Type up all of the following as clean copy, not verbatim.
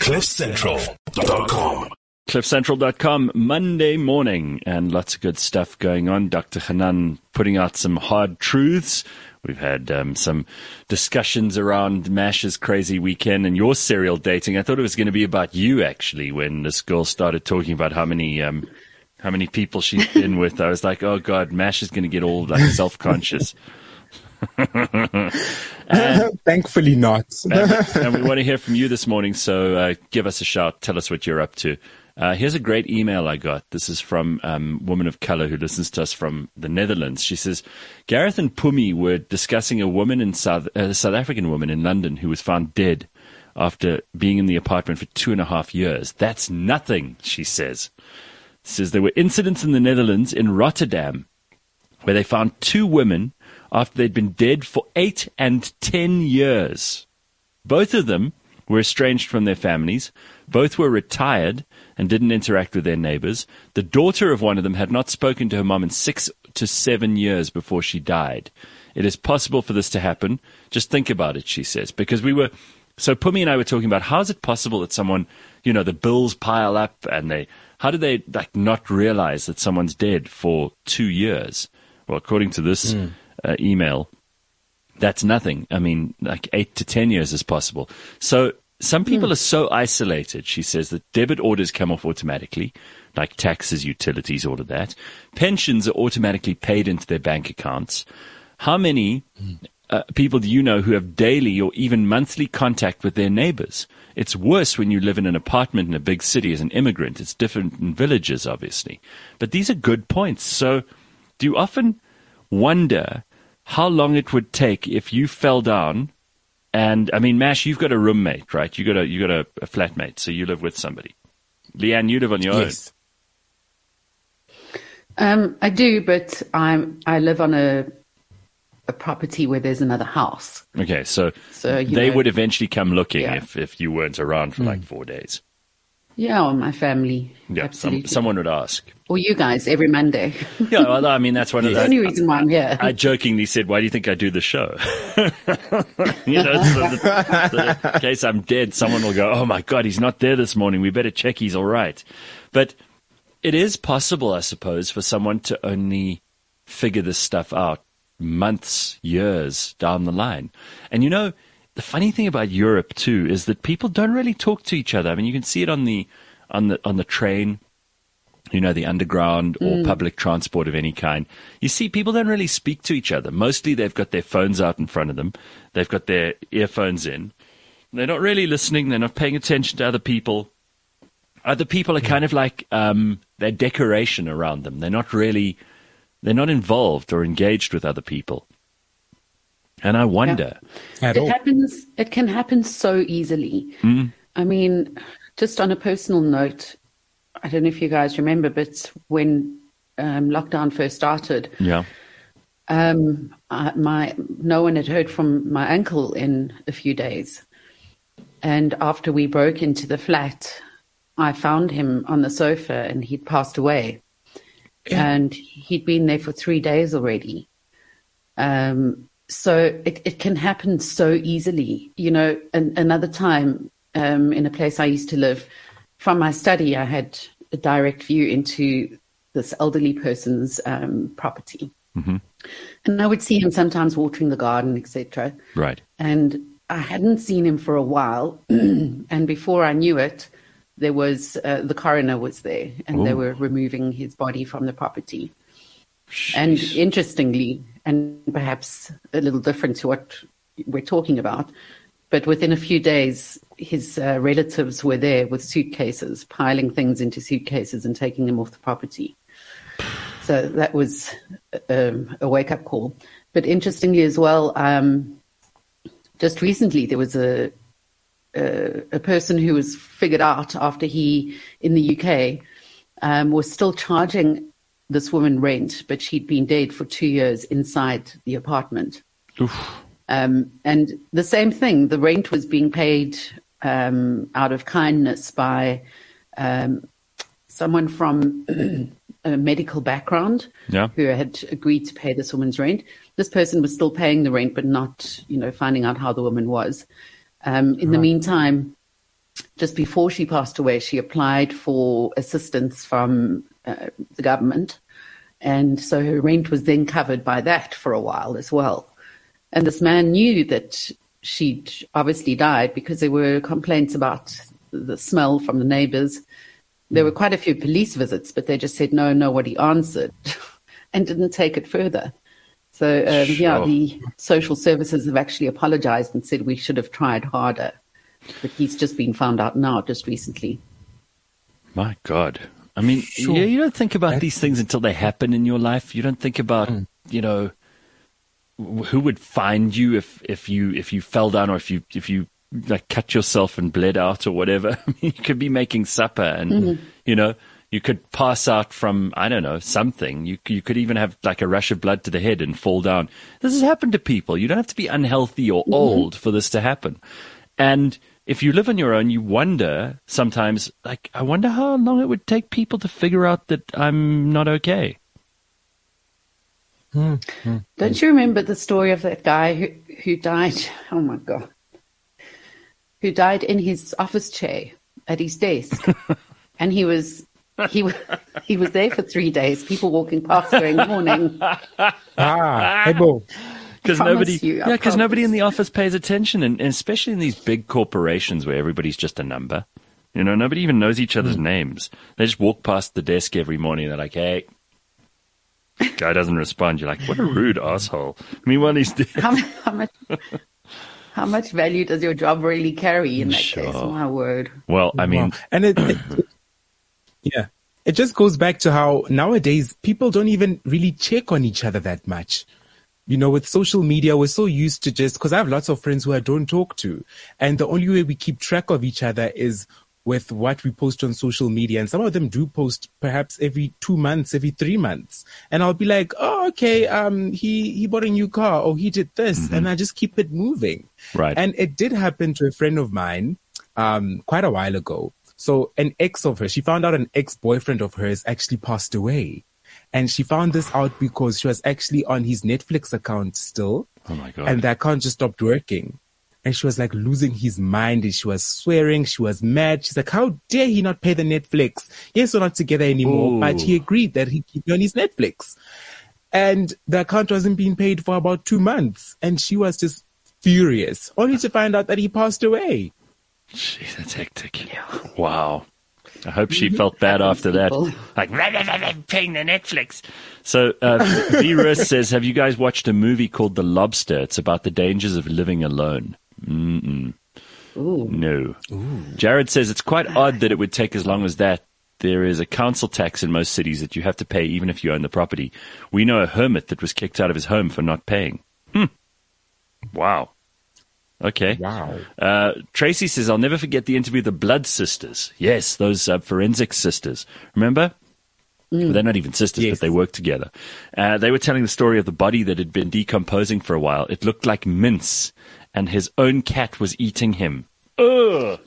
CliffCentral.com. CliffCentral.com, Monday morning, and lots of good stuff going on. Dr. Hanan putting out some hard truths. We've had some discussions around Mash's crazy weekend and your serial dating. I thought it was going to be about you, actually, when this girl started talking about how many people she's been with. I was like, oh, God, Mash is going to get all like self-conscious. Thankfully not. and we want to hear from you this morning, so give us a shout. Tell us what you're up to. Here's a great email I got. This is from a woman of color who listens to us from the Netherlands. She says, Gareth and Pumi were discussing a woman in South African woman in London who was found dead after being in the apartment for 2.5 years. That's nothing, she says. Says there were incidents in the Netherlands, in Rotterdam, where they found 2 women after they'd been dead for 8 and 10 years. Both of them were estranged from their families. Both were retired and didn't interact with their neighbors. The daughter of one of them had not spoken to her mom in 6 to 7 years before she died. It is possible for this to happen. Just think about it, she says. Because so Pumi and I were talking about how is it possible that someone, the bills pile up and how do they not realize that someone's dead for 2 years? Well, according to this email, that's nothing. I mean, 8 to 10 years is possible. So some people are so isolated, she says, that debit orders come off automatically, like taxes, utilities, all of that. Pensions are automatically paid into their bank accounts. How many people do you know who have daily or even monthly contact with their neighbors? It's worse when you live in an apartment in a big city as an immigrant. It's different in villages, obviously. But these are good points. So do you often wonder how long it would take if you fell down? And I mean, Mash, you've got a roommate, right? You got a flatmate, so you live with somebody. Leanne, you live on your own. I do, but I live on a property where there's another house. Okay, so they would eventually come looking if you weren't around for 4 days. Yeah, or my family. Yeah, absolutely. Someone would ask. Or you guys every Monday. Yeah, well, I mean, that's one of the only reason why I'm here. I jokingly said, why do you think I do the show? In case I'm dead, someone will go, oh my God, he's not there this morning. We better check he's all right. But it is possible, I suppose, for someone to only figure this stuff out months, years down the line. And the funny thing about Europe too is that people don't really talk to each other. I mean, you can see it on the train, the underground or public transport of any kind. You see people don't really speak to each other. Mostly they've got their phones out in front of them. They've got their earphones in. They're not really listening. They're not paying attention to other people. Other people are kind of like their decoration around them. They're not involved or engaged with other people. And I wonder. It can happen so easily. I mean, just on a personal note, I don't know if you guys remember, but when lockdown first started, no one had heard from my uncle in a few days. And after we broke into the flat, I found him on the sofa and he'd passed away. Yeah. And he'd been there for 3 days already. So it can happen so easily. Another time in a place I used to live, from my study, I had a direct view into this elderly person's property. Mm-hmm. And I would see him sometimes watering the garden, etc. Right. And I hadn't seen him for a while. And before I knew it, there was the coroner was there and they were removing his body from the property. Jeez. And interestingly, and perhaps a little different to what we're talking about, but within a few days, his relatives were there with suitcases, piling things into suitcases and taking them off the property. So that was a wake-up call. But interestingly as well, just recently there was a person who was figured out after he, in the UK, was still charging this woman rent, but she'd been dead for 2 years inside the apartment. Oof. And the same thing, the rent was being paid out of kindness by someone from a medical background who had agreed to pay this woman's rent. This person was still paying the rent, but not, finding out how the woman was. In the meantime, just before she passed away, she applied for assistance from the government. And so her rent was then covered by that for a while as well. And this man knew that she'd obviously died because there were complaints about the smell from the neighbors. There were quite a few police visits, but they just said no, nobody answered and didn't take it further. So, the social services have actually apologized and said we should have tried harder. But he's just been found out now, just recently. My God. I mean, you don't think about these things until they happen in your life. You don't think about, who would find you if you fell down or if you like cut yourself and bled out or whatever. I mean, you could be making supper and, you could pass out from, I don't know, something. You could even have like a rush of blood to the head and fall down. This has happened to people. You don't have to be unhealthy or old for this to happen. And if you live on your own, you wonder sometimes, like, I wonder how long it would take people to figure out that I'm not okay. Don't you remember the story of that guy who died? Oh, my God. Who died in his office chair at his desk. And he was there for 3 days. People walking past going, morning. Hey, Bo. Because nobody in the office pays attention, and especially in these big corporations where everybody's just a number. Nobody even knows each other's names. They just walk past the desk every morning. They're like, hey. Guy doesn't respond. You're like, what a rude asshole. Meanwhile, he's dead. How much value does your job really carry in that case? My word. Well, I mean... And it just goes back to how nowadays people don't even really check on each other that much. With social media, we're so used to because I have lots of friends who I don't talk to. And the only way we keep track of each other is with what we post on social media. And some of them do post perhaps every 2 months, every 3 months. And I'll be like, oh, okay, he bought a new car. Oh, he did this. And I just keep it moving. Right. And it did happen to a friend of mine quite a while ago. So an ex of her, she found out an ex-boyfriend of hers actually passed away. And she found this out because she was actually on his Netflix account still. Oh, my God. And the account just stopped working. And she was like losing his mind and she was swearing. She was mad. She's like, how dare he not pay the Netflix? Yes, we're not together anymore, but he agreed that he'd keep me on his Netflix. And the account wasn't being paid for about 2 months. And she was just furious, only to find out that he passed away. Jeez, that's hectic. Yeah. Wow. I hope she felt bad after that. Like, paying the Netflix. So, V-Rus says, have you guys watched a movie called The Lobster? It's about the dangers of living alone. Ooh. No. Ooh. Jared says, it's quite odd that it would take as long as that. There is a council tax in most cities that you have to pay even if you own the property. We know a hermit that was kicked out of his home for not paying. Wow. Okay. Wow. Tracy says, I'll never forget the interview of the Blood Sisters. Yes, those forensic sisters. Remember? Well, they're not even sisters, yes, but they work together. They were telling the story of the body that had been decomposing for a while. It looked like mince, and his own cat was eating him. Ugh!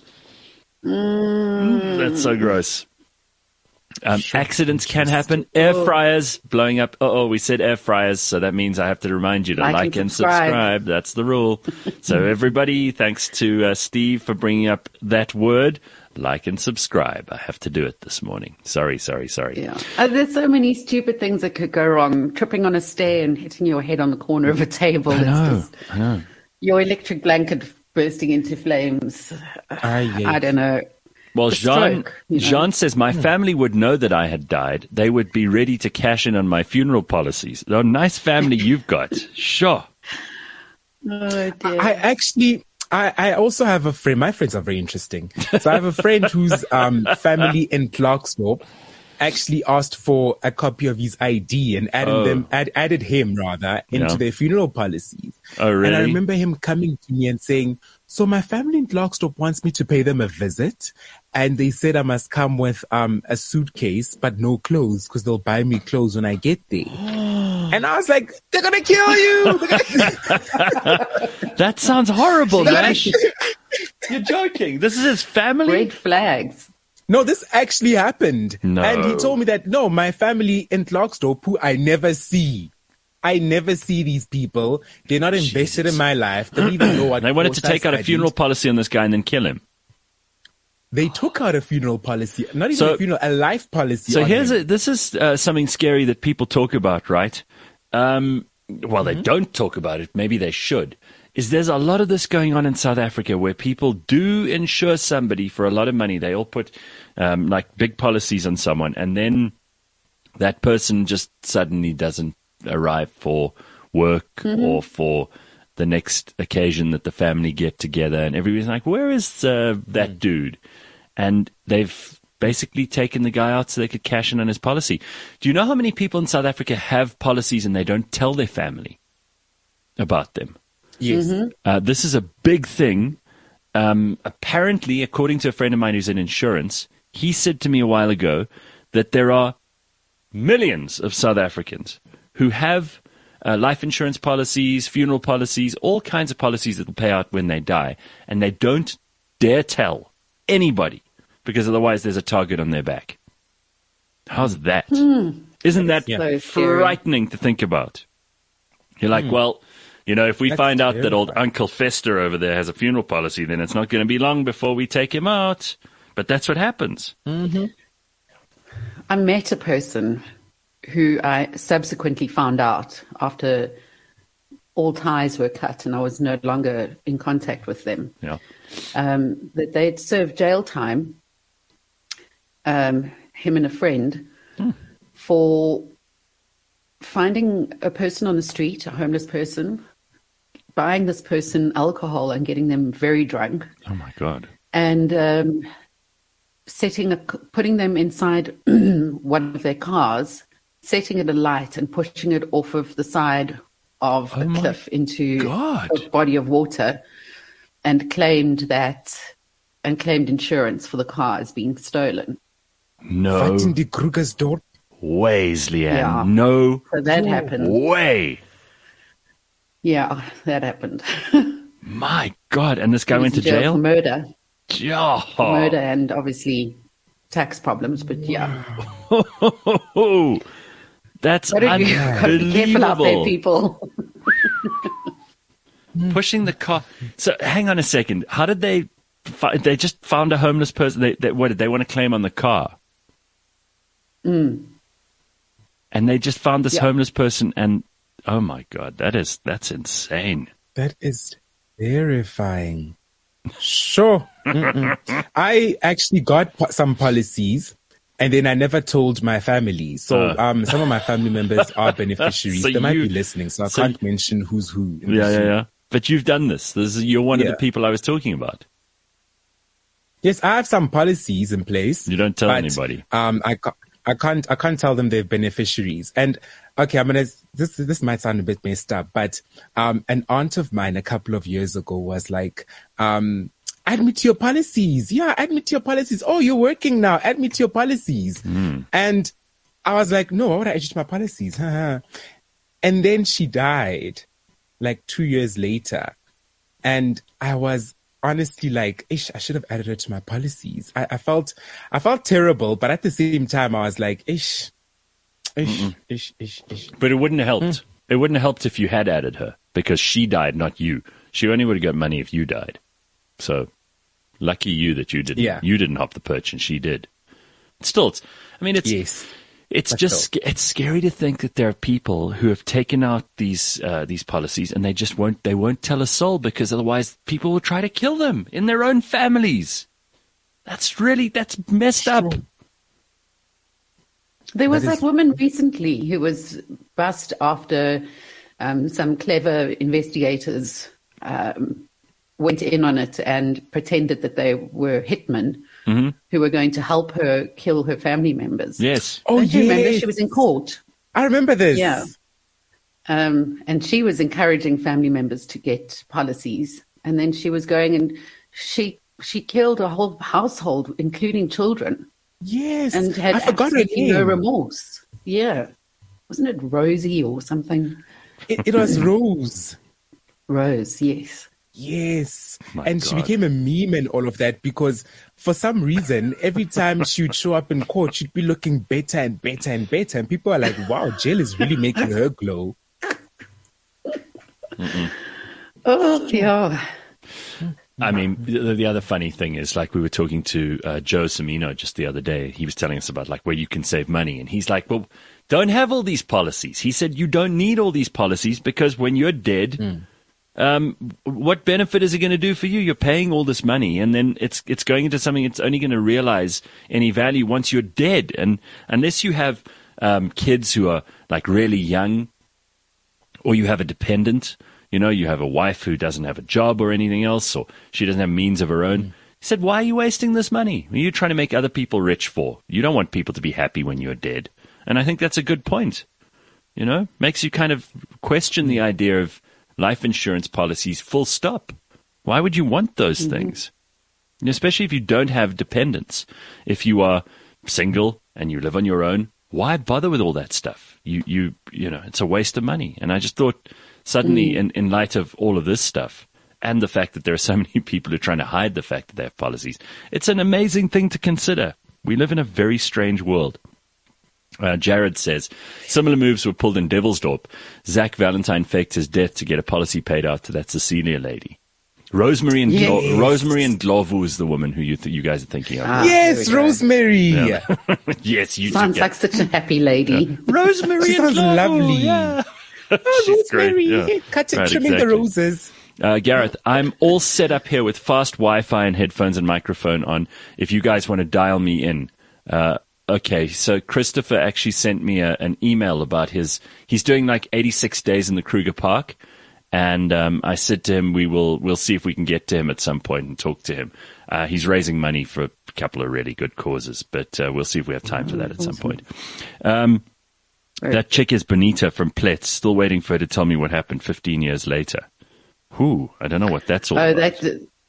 That's so gross. Accidents can happen. Air fryers blowing up. We said air fryers, so that means I have to remind you to like and subscribe. That's the rule. So everybody, thanks to Steve for bringing up that word. Like and subscribe. I have to do it this morning. Sorry. Yeah. There's so many stupid things that could go wrong. Tripping on a stair and hitting your head on the corner of a table. I know. Your electric blanket bursting into flames. I don't know. Well, Jean says, my family would know that I had died. They would be ready to cash in on my funeral policies. A nice family you've got. Sure. Oh, dear. I also have a friend. My friends are very interesting. So I have a friend whose family in Klerksdorp actually asked for a copy of his ID and added him into their funeral policies. Oh, really? And I remember him coming to me and saying, so my family in Klerksdorp wants me to pay them a visit, and they said I must come with a suitcase but no clothes because they'll buy me clothes when I get there. And I was like, they're gonna kill you! That sounds horrible, man. You're joking. This is his family? Red flags. No, this actually happened. No. And he told me that, no, my family in Klerksdorp, who I never see these people. They're not invested in my life. They don't even know what. They wanted to take out a funeral policy on this guy and then kill him. they took out a funeral policy, not even a funeral, a life policy. So this is something scary that people talk about, right? Well, they don't talk about it. Maybe they should. There's a lot of this going on in South Africa where people do insure somebody for a lot of money. They all put like big policies on someone, and then that person just suddenly doesn't arrive for work or for the next occasion that the family get together, and everybody's like, where is that dude? And they've basically taken the guy out so they could cash in on his policy. Do you know how many people in South Africa have policies and they don't tell their family about them? Yes. This is a big thing. Apparently, according to a friend of mine who's in insurance, he said to me a while ago that there are millions of South Africans who have life insurance policies, funeral policies, all kinds of policies that will pay out when they die, and they don't dare tell anybody because otherwise there's a target on their back. How's that? Isn't that so frightening to think about? You're like, well, you know, if we find out that old Uncle Fester over there has a funeral policy, then it's not going to be long before we take him out. But that's what happens. I met a person who I subsequently found out after all ties were cut and I was no longer in contact with them, that they'd served jail time, him and a friend, for finding a person on the street, a homeless person, buying this person alcohol and getting them very drunk. Oh, my God. And putting them inside one of their cars, setting it alight and pushing it off of the side of a cliff into a body of water, and claimed insurance for the car as being stolen. No Fighting the Kruger's door. ways, Leanne. Yeah. No So that happened. way. Yeah, that happened. My God. And this guy He was went to in jail for jail? murder. Oh. Murder and obviously tax problems, but yeah. That's Gotta be careful out there, unbelievable. people. Pushing the car. So hang on a second. How did they just found a homeless person? What did they want to claim on the car? And they just found this homeless person, and oh my God, that's insane. That is terrifying. Sure. I actually got some policies, and then I never told my family. So some of my family members are beneficiaries. So they might be listening, so I can't mention who's who. Yeah. But you've done this. You're one of the people I was talking about. Yes, I have some policies in place. You don't tell anybody. I can't tell them they're beneficiaries. And okay, this might sound a bit messed up, but an aunt of mine a couple of years ago was like, add me to your policies. Yeah, add me to your policies. Oh, you're working now. Add me to your policies. And I was like, no, why would I add you to my policies? And then she died like 2 years later. And I was honestly like, ish, I should have added her to my policies. I felt terrible, but at the same time, I was like, ish. But it wouldn't have helped. It wouldn't have helped if you had added her, because she died, not you. She only would have got money if you died. So lucky you that you didn't. Yeah. You didn't hop the perch, and she did. Still, it's it's scary to think that there are people who have taken out these policies, and they won't tell a soul, because otherwise people will try to kill them in their own families. That's messed up. There was that woman recently who was bust after some clever investigators went in on it and pretended that they were hitmen who were going to help her kill her family members. Yes. Oh, Don't you remember? yes. She was in court. I remember this. Yeah. And she was encouraging family members to get policies. And then she was going and she killed a whole household, including children. Yes. And had I forgot her absolutely no name. remorse. Yeah. Wasn't it Rosie or something? It was Rose. Rose, yes. Yes. My And she God. became a meme and all of that because for some reason, every time she would show up in court, she'd be looking better and better and better. And people are like, wow, jail is really making her glow. Oh, yeah. I mean, the other funny thing is, like, we were talking to Joe Cimino just the other day. He was telling us about, like, where you can save money. And he's like, well, don't have all these policies. He said, you don't need all these policies because when you're dead, what benefit is it going to do for you? You're paying all this money, and then it's going into something it's only going to realize any value once you're dead. And unless you have kids who are, like, really young, or you have a dependent, you know, you have a wife who doesn't have a job or anything else, or she doesn't have means of her own. He said, why are you wasting this money? What are you trying to make other people rich for? You don't want people to be happy when you're dead. And I think that's a good point. You know, makes you kind of question the idea of life insurance policies full stop. Why would you want those things? Especially if you don't have dependents. If you are single and you live on your own, why bother with all that stuff? You know, it's a waste of money. And I just thought suddenly in light of all of this stuff and the fact that there are so many people who are trying to hide the fact that they have policies, it's an amazing thing to consider. We live in a very strange world. Jared says, similar moves were pulled in Devilsdorp. Zach Valentine faked his death to get a policy paid out to that Cecilia lady. Rosemary and Glovu is the woman who you guys are thinking of. Yes, Rosemary. Yeah. Yes, you sounds like such a happy lady. Yeah. Rosemary she and sounds Glovu, lovely. Yeah. Rosemary, Yeah. trimming the roses. Gareth, I'm all set up here with fast Wi-Fi and headphones and microphone on. If you guys want to dial me in. Okay, so Christopher actually sent me an email about he's doing like 86 days in the Kruger Park. And I said to him, we'll see if we can get to him at some point and talk to him. He's raising money for a couple of really good causes, but we'll see if we have time for that at some point. That chick is Bonita from Pletz, still waiting for her to tell me what happened 15 years later. I don't know what that's all about.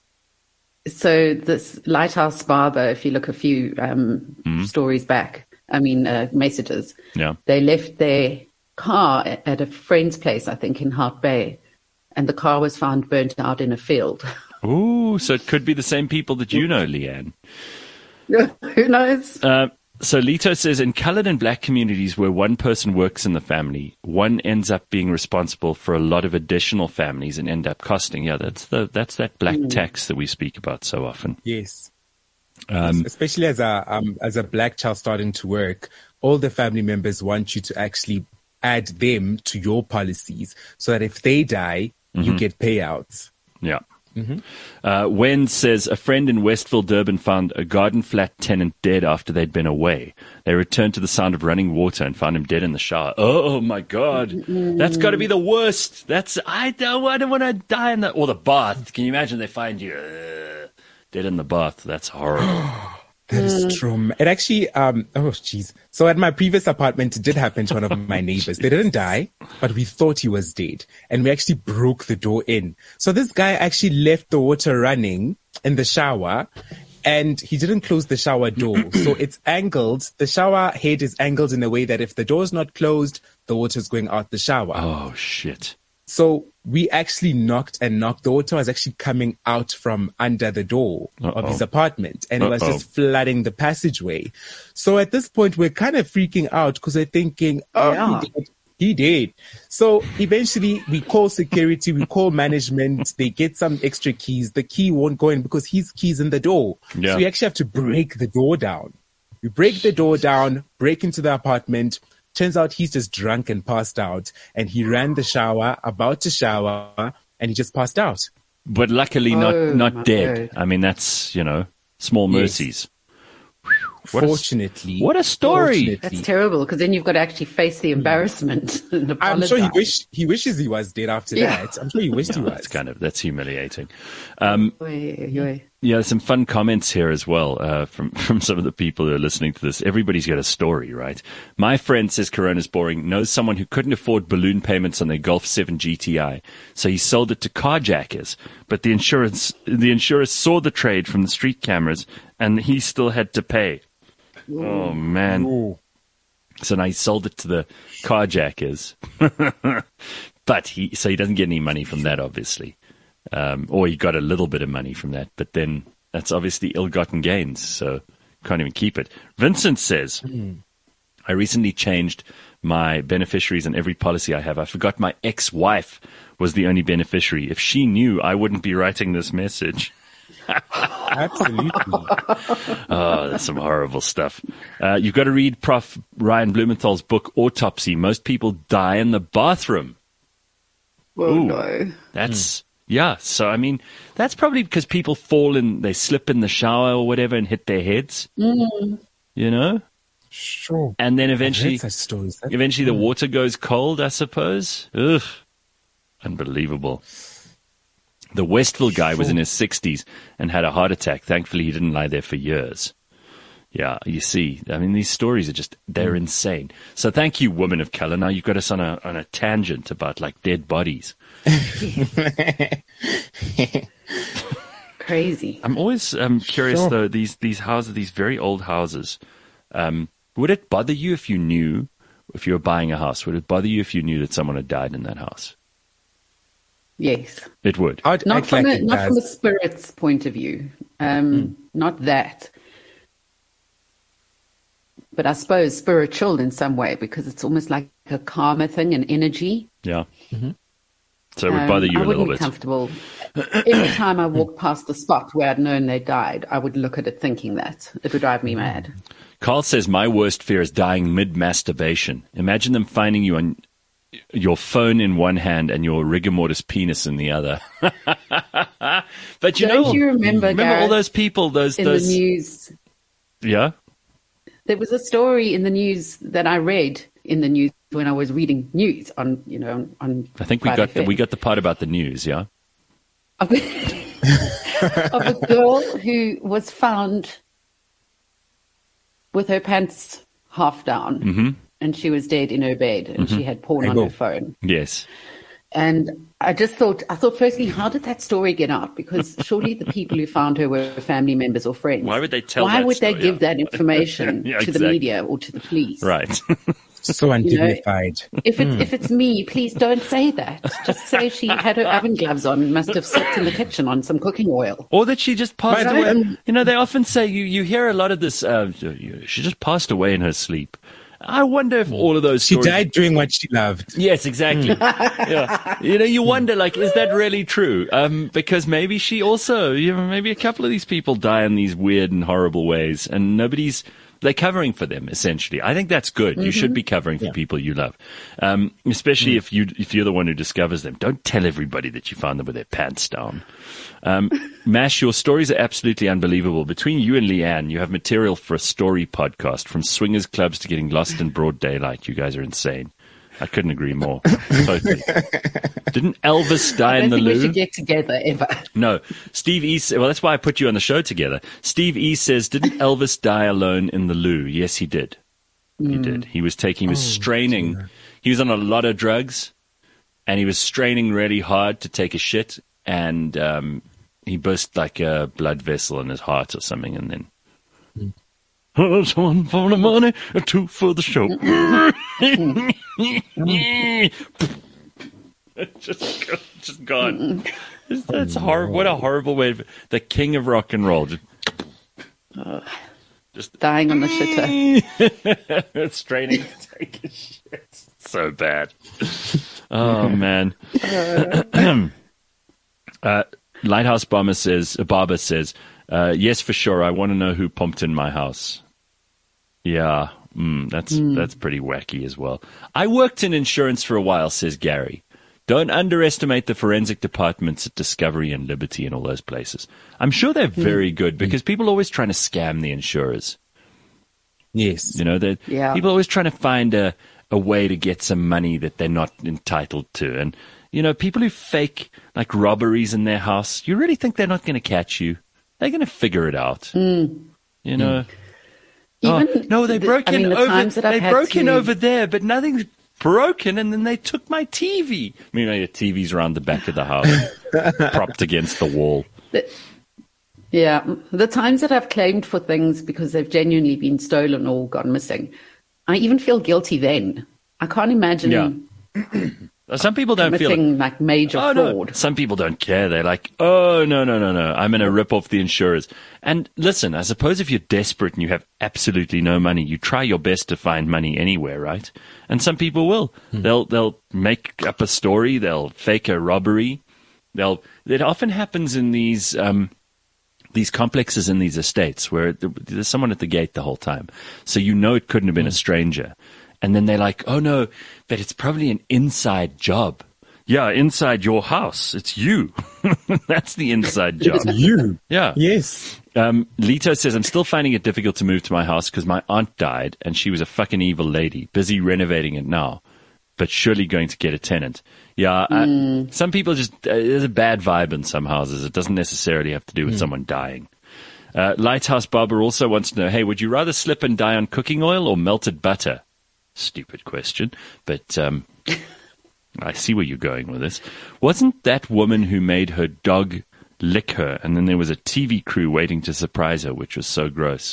So this Lighthouse Barber, if you look a few stories back, messages, they left their car at a friend's place, I think, in Hart Bay, and the car was found burnt out in a field. Ooh, so it could be the same people that you know, Leanne. Who knows? So Lito says, in coloured and black communities where one person works in the family, one ends up being responsible for a lot of additional families and end up costing. Yeah, that's that black tax that we speak about so often. Yes. Especially as a black child starting to work, all the family members want you to actually add them to your policies so that if they die, you get payouts. Yeah. Wen says, a friend in Westville, Durban found a garden flat tenant dead after they'd been away. They returned to the sound of running water and found him dead in the shower. Oh my God. That's got to be the worst. I don't want to die in or the bath. Can you imagine they find you dead in the bath? That's horrible. That is true. It actually, So at my previous apartment, it did happen to one of my neighbors. They didn't die, but we thought he was dead. And we actually broke the door in. So this guy actually left the water running in the shower, and he didn't close the shower door. So it's angled. The shower head is angled in a way that if the door is not closed, the water is going out the shower. Oh, shit. So we actually knocked. The water was actually coming out from under the door of his apartment, and it was just flooding the passageway. So at this point, we're kind of freaking out because we're thinking, he did. So eventually we call security, we call management, they get some extra keys. The key won't go in because his key's in the door. Yeah. So we actually have to break the door down. We break the door down, break into the apartment. Turns out he's just drunk and passed out, and he ran the shower, about to shower, and he just passed out. But luckily not dead. God. I mean, that's, small mercies. Fortunately. What a story. That's terrible, because then you've got to actually face the embarrassment and I'm apologize. sure he wishes he was dead after that. I'm sure he wished he was. That's humiliating. Yeah, some fun comments here as well from some of the people who are listening to this. Everybody's got a story, right? My friend says Corona's boring, knows someone who couldn't afford balloon payments on their Golf 7 GTI, so he sold it to carjackers. But the insurer saw the trade from the street cameras, and he still had to pay. Ooh. Oh, man. Ooh. So now he sold it to the carjackers. But he doesn't get any money from that, obviously. Or he got a little bit of money from that, but then that's obviously ill-gotten gains, so can't even keep it. Vincent says, I recently changed my beneficiaries on every policy I have. I forgot my ex-wife was the only beneficiary. If she knew, I wouldn't be writing this message. Absolutely. Oh, that's some horrible stuff. You've got to read Prof. Ryan Blumenthal's book, Autopsy. Most people die in the bathroom. Oh, Ooh, no. That's, yeah. So, I mean, that's probably because people fall in, they slip in the shower or whatever and hit their heads, you know? Sure. And then I've eventually, heard such stories. the water goes cold, I suppose. Ugh. Unbelievable. The Westville guy was in his 60s and had a heart attack. Thankfully, he didn't lie there for years. Yeah, you see, I mean, these stories are just, they're insane. So thank you, woman of color. Now you've got us on a tangent about like dead bodies. Crazy. I'm always curious though, these houses, these very old houses, would it bother you if you were buying a house, would it bother you if you knew that someone had died in that house? Yes. It would. Not from a spirit's point of view. Not that. But I suppose spiritual in some way, because it's almost like a karma thing, an energy. Yeah. Mm-hmm. So it would bother you a little bit. I wouldn't be comfortable. Every time I walked past the spot where I'd known they died, I would look at it thinking that. It would drive me mad. Carl says, my worst fear is dying mid-masturbation. Imagine them finding you on your phone in one hand and your rigor mortis penis in the other. But Don't you remember all those people, those the news? Yeah. There was a story in the news that I read in the news when I was reading news on. I think we got the part about the news, yeah. Of a girl who was found with her pants half down, and she was dead in her bed, and she had porn on her phone. Yes. And I thought firstly, how did that story get out? Because surely the people who found her were family members or friends. Why would they tell Why that would story? they give that information to exactly. the media or to the police? Right. So undignified. If it's me, please don't say that. Just say she had her oven gloves on and must have slept in the kitchen on some cooking oil. Or that she just passed By the away. way, They often say, you hear a lot of this, she just passed away in her sleep. I wonder if all of those She stories... died doing what she loved. Yes, exactly. Yeah. You wonder, like, is that really true? Because maybe she also, maybe a couple of these people die in these weird and horrible ways, and they're covering for them, essentially. I think that's good. You should be covering for people you love. Especially if you're the one who discovers them. Don't tell everybody that you found them with their pants down. Mash, your stories are absolutely unbelievable. Between you and Leanne, you have material for a story podcast, from swingers clubs to getting lost in broad daylight. You guys are insane. I couldn't agree more. Totally. Didn't Elvis die in the loo? I don't think we should get together ever. No. Steve E. Well, that's why I put you on the show together. Steve E. says, didn't Elvis die alone in the loo? Yes, he did. He did. He was straining. Dear. He was on a lot of drugs, and he was straining really hard to take a shit, and he burst like a blood vessel in his heart or something, and then... That's one for the money, two for the show. just gone. That's horrible. What a horrible way. The king of rock and roll. Just dying on the shitter. It's straining to take a shit. So bad. Oh, man. Lighthouse Barber says, yes, for sure. I want to know who pumped in my house. Yeah, that's pretty wacky as well. I worked in insurance for a while, says Gary. Don't underestimate the forensic departments at Discovery and Liberty and all those places. I'm sure they're very good, because people are always trying to scam the insurers. Yes. People are always trying to find a way to get some money that they're not entitled to. And, people who fake like robberies in their house, you really think they're not going to catch you? They're going to figure it out. No, they broke in over. They broke in over there, but nothing's broken. And then they took my TV. Your TV's around the back of the house, propped against the wall. The times that I've claimed for things because they've genuinely been stolen or gone missing, I even feel guilty then. I can't imagine. Yeah. Some people don't feel like major fraud. No. Some people don't care. They're like, oh, no. I'm going to rip off the insurers. And listen, I suppose if you're desperate and you have absolutely no money, you try your best to find money anywhere, right? And some people will. They'll make up a story. They'll fake a robbery. It often happens in these these complexes in these estates where there's someone at the gate the whole time. So you know it couldn't have been a stranger. And then they're like, oh no, but it's probably an inside job. Yeah, inside your house. It's you. That's the inside job. It's you. Yeah. Yes. Lito says, I'm still finding it difficult to move to my house because my aunt died and she was a fucking evil lady, busy renovating it now, but surely going to get a tenant. Yeah, some people just, there's a bad vibe in some houses. It doesn't necessarily have to do with someone dying. Lighthouse Barber also wants to know, hey, would you rather slip and die on cooking oil or melted butter? Stupid question, but I see where you're going with this. Wasn't that woman who made her dog lick her, and then there was a TV crew waiting to surprise her, which was so gross?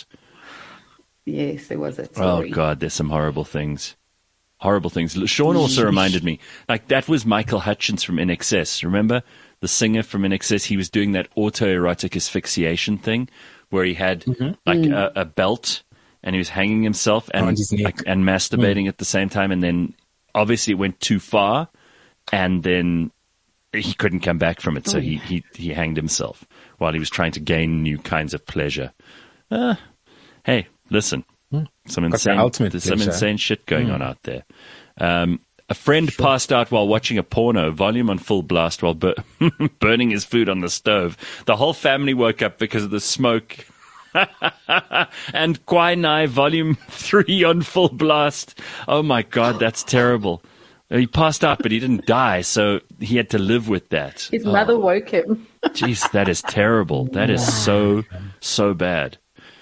Yes, there was a story. Oh, God, there's some horrible things. Horrible things. Sean also reminded me, like, that was Michael Hutchence from INXS. Remember? The singer from INXS, he was doing that autoerotic asphyxiation thing where he had, a belt and he was hanging himself and masturbating at the same time, and then obviously it went too far, and then he couldn't come back from it, so he hanged himself while he was trying to gain new kinds of pleasure. Hey, listen, some insane shit going on out there. A friend passed out while watching a porno, volume on full blast while burning his food on the stove. The whole family woke up because of the smoke. And Kwai Nai volume 3 on full blast. Oh my God, that's terrible. He passed out, but he didn't die, so he had to live with that. His mother woke him. Jeez, that is terrible. That is so bad.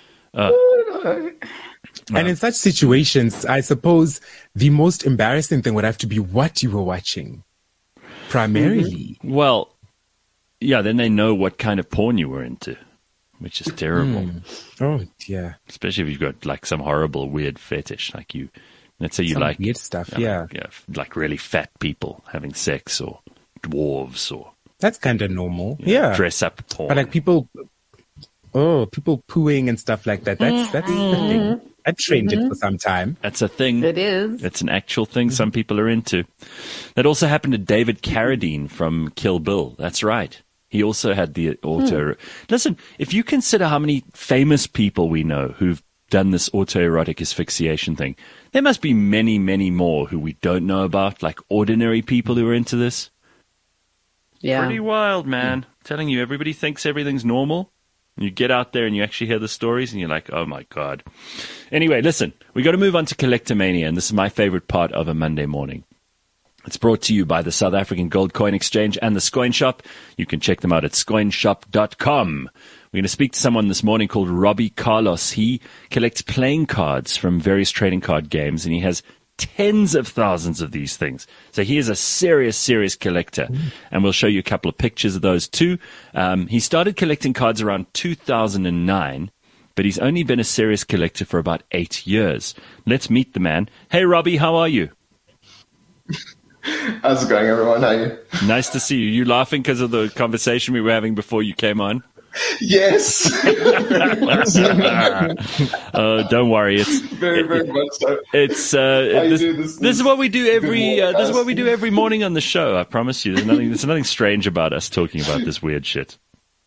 And in such situations, I suppose the most embarrassing thing would have to be what you were watching, primarily. Well, yeah, then they know what kind of porn you were into, which is terrible. Oh, yeah. Especially if you've got like some horrible, weird fetish, like you. Let's say you like weird stuff, like really fat people having sex, or dwarves, or that's kind of normal. Dress up porn. But like people pooing and stuff like that. That's the thing. I trained it for some time. That's a thing. It is. It's an actual thing some people are into. That also happened to David Carradine from Kill Bill. That's right. He also had the auto. Listen, if you consider how many famous people we know who've done this autoerotic asphyxiation thing, there must be many, many more who we don't know about, like ordinary people who are into this. Yeah. Pretty wild, man. I'm telling you, everybody thinks everything's normal. You get out there and you actually hear the stories and you're like, oh my God. Anyway, listen, we got to move on to Collectomania, and this is my favorite part of a Monday morning. It's brought to you by the South African Gold Coin Exchange and the Scoin Shop. You can check them out at scoinshop.com. We're going to speak to someone this morning called Robbie Carlos. He collects playing cards from various trading card games, and he has tens of thousands of these things. So he is a serious collector, and we'll show you a couple of pictures of those too. He started collecting cards around 2009, but he's only been a serious collector for about 8 years. Let's meet the man. Hey, Robbie, how are you? How's it going, everyone? How are you? Nice to see you. You laughing because of the conversation we were having before you came on? Yes. Don't worry. It's very much so. It's this is what we do every this is what we do every morning on the show. I promise you. There's nothing strange about us talking about this weird shit.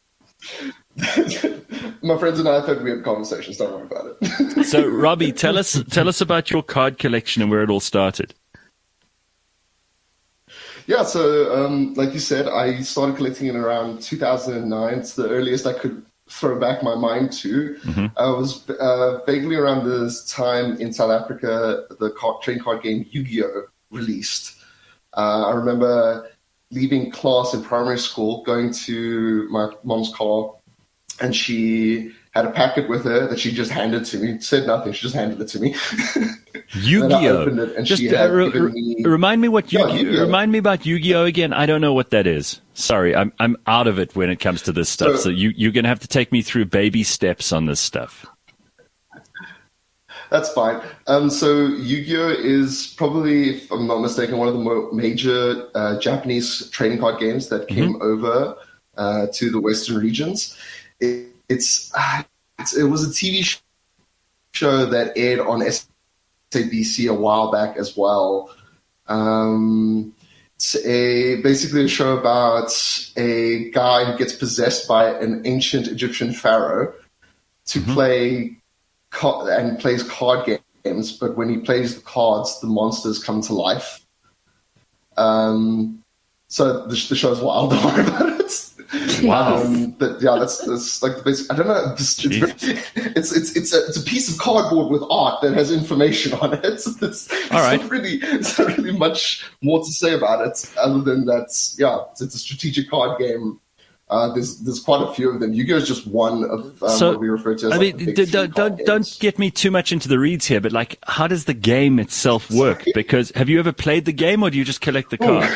My friends and I have had weird conversations. Don't worry about it. So, Robbie, tell us about your card collection and where it all started. Yeah, so like you said, I started collecting in around 2009. It's the earliest I could throw back my mind to. I was vaguely around this time in South Africa, the trading card game Yu-Gi-Oh! Released. I remember leaving class in primary school, going to my mom's car, and she had a packet with her that she just handed to me. Said nothing, she just handed it to me. Yu-Gi-Oh! Just remind me what Yu-Gi-Oh! Remind me about Yu-Gi-Oh! Again. I don't know what that is. Sorry, I'm out of it when it comes to this stuff. So you're going to have to take me through baby steps on this stuff. That's fine. So Yu-Gi-Oh! Is probably, if I'm not mistaken, one of the more major Japanese trading card games that came over to the Western regions. It was a TV show that aired on SABC a while back as well. basically a show about a guy who gets possessed by an ancient Egyptian pharaoh to play and plays card games. But when he plays the cards, the monsters come to life. So the show's wild. Don't worry about it. Wow. But yeah, that's like the basic. I don't know. It's a piece of cardboard with art that has information on it. All right. It's not really much more to say about it other than that. Yeah, it's a strategic card game. There's quite a few of them. Yu-Gi-Oh is just one of what we refer to as. I mean, don't get me too much into the reads here, but like, how does the game itself work? Because have you ever played the game, or do you just collect the cards?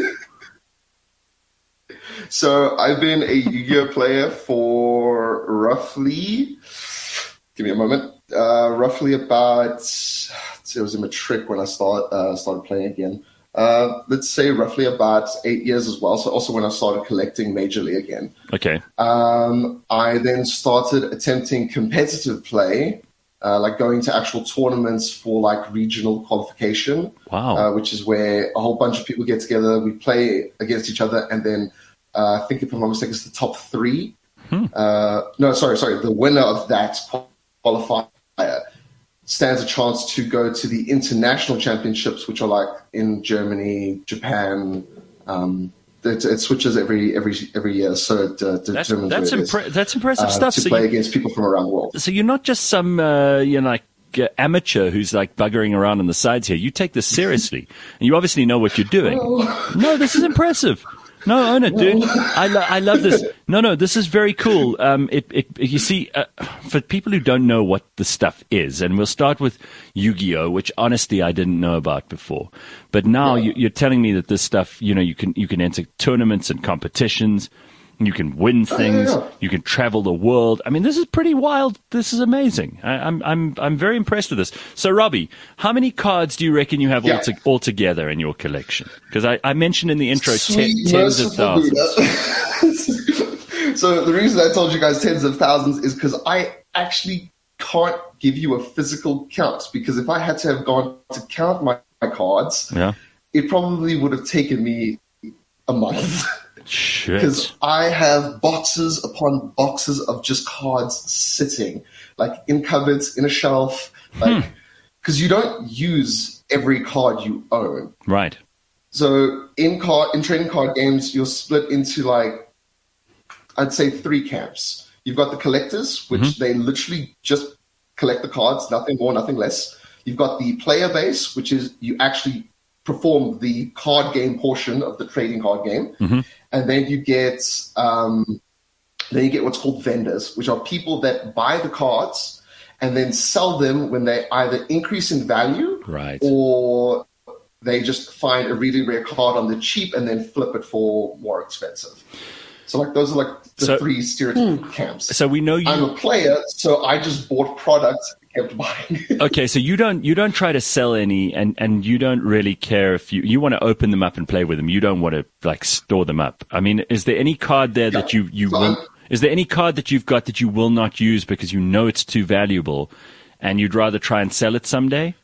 So I've been a Yu-Gi-Oh player for roughly, give me a moment, roughly about, it was in matric when I started playing again. Let's say roughly about 8 years as well. So also when I started collecting majorly again. Okay. I then started attempting competitive play, like going to actual tournaments for like regional qualification. Wow. Which is where a whole bunch of people get together. We play against each other, and then I think if I'm not mistaken, it's the top three. The winner of that qualifier stands a chance to go to the international championships, which are like in Germany, Japan. It switches every year, so it determines that's impressive stuff. To play against people from around the world. So you're not just some amateur who's like buggering around on the sides here. You take this seriously, and you obviously know what you're doing. No, this is impressive. No, own it, dude. I love this. No, this is very cool. You see, for people who don't know what the stuff is, and we'll start with Yu-Gi-Oh, which honestly I didn't know about before. But now you're telling me that this stuff, you can enter tournaments and competitions. You can win things. You can travel the world. I mean, this is pretty wild. This is amazing. I'm very impressed with this. So, Robbie, how many cards do you reckon you have all together in your collection? Because I mentioned in the intro tens of thousands. So the reason I told you guys tens of thousands is because I actually can't give you a physical count. Because if I had to have gone to count my cards, it probably would have taken me a month. Because I have boxes upon boxes of just cards sitting, like in cupboards, in a shelf, like because you don't use every card you own. Right. So in trading card games, you're split into like, I'd say 3 camps. You've got the collectors, which they literally just collect the cards, nothing more, nothing less. You've got the player base, which is you actually perform the card game portion of the trading card game. And then you get what's called vendors, which are people that buy the cards and then sell them when they either increase in value, or they just find a really rare card on the cheap and then flip it for more expensive. So like those are like the 3 stereotypical camps. So we know I'm a player, so I just bought products. Kept buying. Okay, so you don't try to sell any, and you don't really care if you want to open them up and play with them. You don't want to like store them up. I mean, is there any card there that is there any card that you've got that you will not use because you know it's too valuable, and you'd rather try and sell it someday?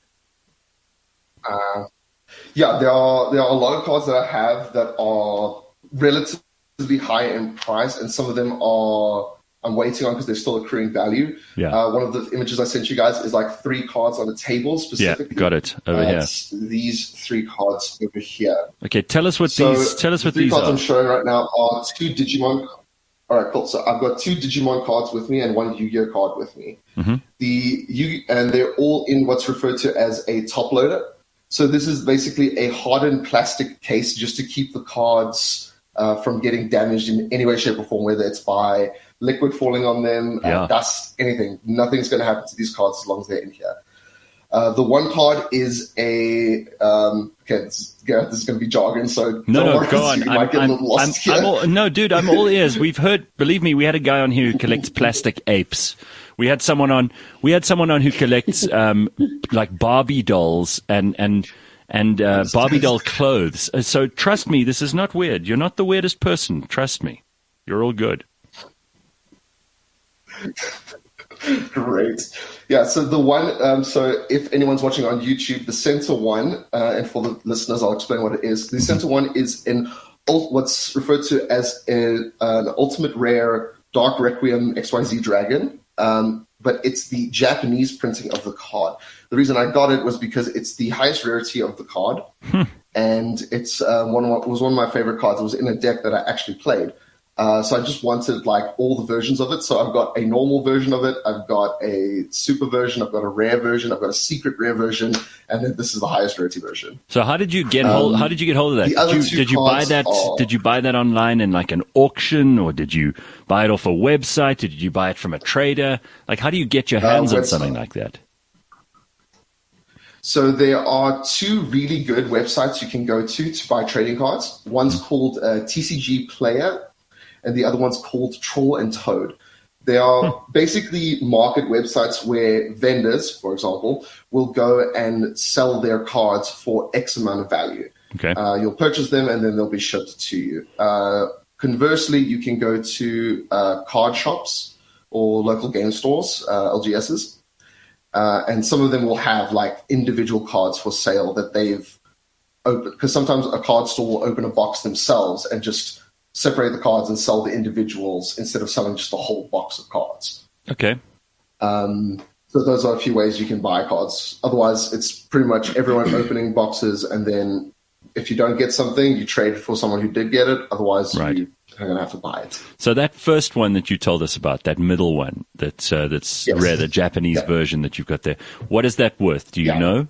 There are a lot of cards that I have that are relatively high in price, and some of them I'm waiting on because they're still accruing value. One of the images I sent you guys is like 3 cards on a table specifically. Yeah, got it over here. These 3 cards over here. Okay, tell us what these. Tell us what these are. The 3 cards I'm showing right now are 2 Digimon. All right, cool. So I've got 2 Digimon cards with me and 1 Yu-Gi-Oh card with me. And they're all in what's referred to as a top loader. So this is basically a hardened plastic case just to keep the cards from getting damaged in any way, shape, or form, whether it's by liquid falling on them, dust, anything. Nothing's going to happen to these cards as long as they're in here. The one card is a this is going to be jargon, so no, go on. You might get a little lost here. Dude, I'm all ears. We've heard. Believe me, we had a guy on here who collects plastic apes. We had someone on who collects like Barbie dolls and Barbie doll clothes. So trust me, this is not weird. You're not the weirdest person. Trust me, you're all good. Great. Yeah, so the one, so if anyone's watching on YouTube, the center one, and for the listeners, I'll explain what it is. The center one is what's referred to as an ultimate rare Dark Requiem XYZ Dragon, but it's the Japanese printing of the card. The reason I got it was because it's the highest rarity of the card, and it's was one of my favorite cards. It was in a deck that I actually played. So I just wanted like all the versions of it. So I've got a normal version of it. I've got a super version. I've got a rare version. I've got a secret rare version. And then this is the highest rarity version. So how did you get hold of that? Did you buy that? Did you buy that online in like an auction, or did you buy it off a website? Did you buy it from a trader? Like, how do you get your hands on something like that? So there are two really good websites you can go to buy trading cards. One's called TCG Player, and the other one's called Troll and Toad. They are basically market websites where vendors, for example, will go and sell their cards for X amount of value. Okay. You'll purchase them and then they'll be shipped to you. Conversely, you can go to card shops or local game stores, LGSs, and some of them will have like individual cards for sale that they've opened. Because sometimes a card store will open a box themselves and just separate the cards and sell the individuals instead of selling just a whole box of cards. Okay. So those are a few ways you can buy cards. Otherwise, it's pretty much everyone opening boxes, and then if you don't get something, you trade it for someone who did get it. Otherwise, you're going to have to buy it. So that first one that you told us about, that middle one, that's rare, the Japanese version that you've got there, what is that worth? Do you know?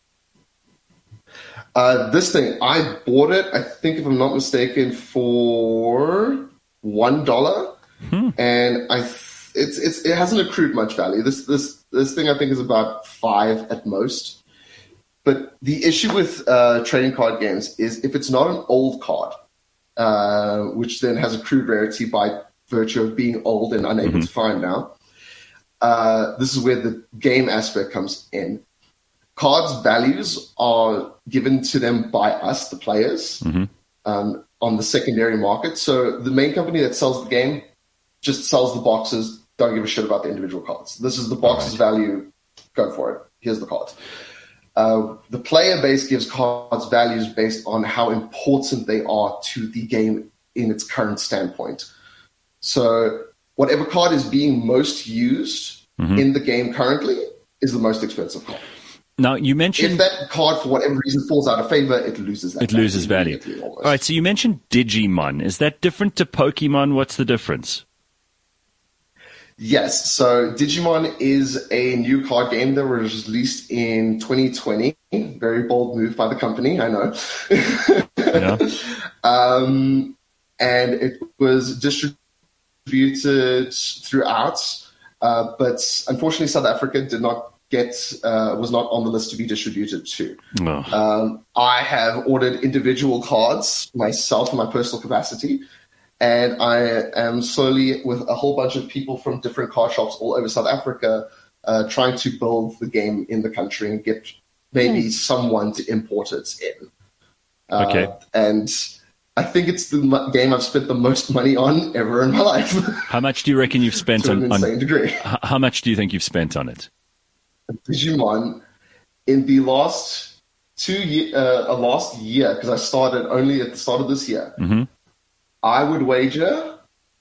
This thing, I bought it, I think if I'm not mistaken, for $1, and it hasn't accrued much value. This thing I think is about $5 at most. But the issue with trading card games is if it's not an old card, which then has accrued rarity by virtue of being old and unable to find now, this is where the game aspect comes in. Cards' values are given to them by us, the players, on the secondary market. So the main company that sells the game just sells the boxes, don't give a shit about the individual cards. This is the box's value, go for it. Here's the cards. The player base gives cards values based on how important they are to the game in its current standpoint. So whatever card is being most used in the game currently is the most expensive card. Now, you mentioned... If that card, for whatever reason, falls out of favor, it loses that. It loses value. All right, so you mentioned Digimon. Is that different to Pokemon? What's the difference? Yes, so Digimon is a new card game that was released in 2020. Very bold move by the company, I know. Yeah. And it was distributed throughout, but unfortunately South Africa did not was not on the list to be distributed to. I have ordered individual cards myself in my personal capacity, and I am slowly, with a whole bunch of people from different card shops all over South Africa, trying to build the game in the country and get maybe someone to import it in. Okay. And I think it's the game I've spent the most money on ever in my life. How much do you reckon you've spent to an insane degree. How much do you think you've spent on it? Digimon in the last year, because I started only at the start of this year, I would wager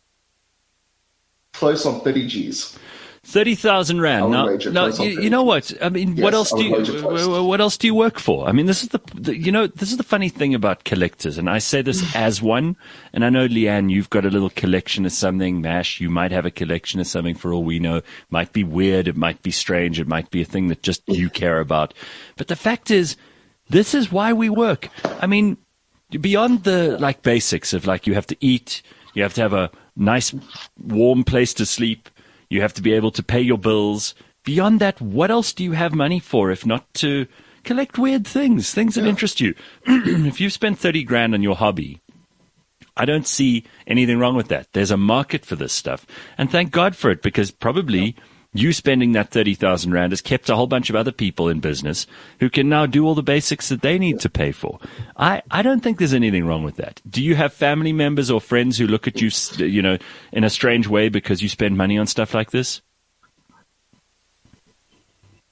close on 30 Gs. 30,000 rand. Now, you know what? I mean, yes, what else do you work for? I mean, this is this is the funny thing about collectors, and I say this as one. And I know, Leanne, you've got a little collection of something. Mash, you might have a collection of something. For all we know, it might be weird, it might be strange, it might be a thing that just you care about. But the fact is, this is why we work. I mean, beyond the basics of you have to eat, you have to have a nice warm place to sleep. You have to be able to pay your bills. Beyond that, what else do you have money for if not to collect weird things that interest you? If you've spent 30 grand on your hobby, I don't see anything wrong with that. There's a market for this stuff. And thank God for it, because probably you spending that 30,000 rand has kept a whole bunch of other people in business who can now do all the basics that they need to pay for. I don't think there's anything wrong with that. Do you have family members or friends who look at you, in a strange way because you spend money on stuff like this?